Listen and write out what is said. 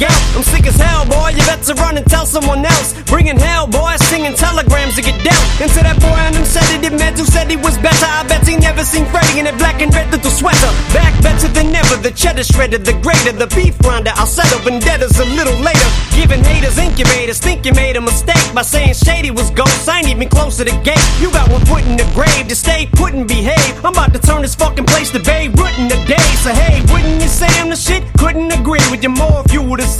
out. I'm sick as hell, boy, you better run and tell someone else. Bringing hell, boy, singing telegrams to get down. And to that boy on him said it, it meant who said he was better. I bet he never seen Freddy in that black and red little sweater. Back better than ever, the cheddar shredded, the greater, the beef grinder. I'll settle vendettas a little later. Giving haters incubators, think you made a mistake by saying Shady was ghost. I ain't even close to the gate. You got one foot in the grave, to stay put and behave. I'm about to turn this fucking place to Babe Ruth in the day. So hey, wouldn't you say I'm the shit? Couldn't agree with you more if you would've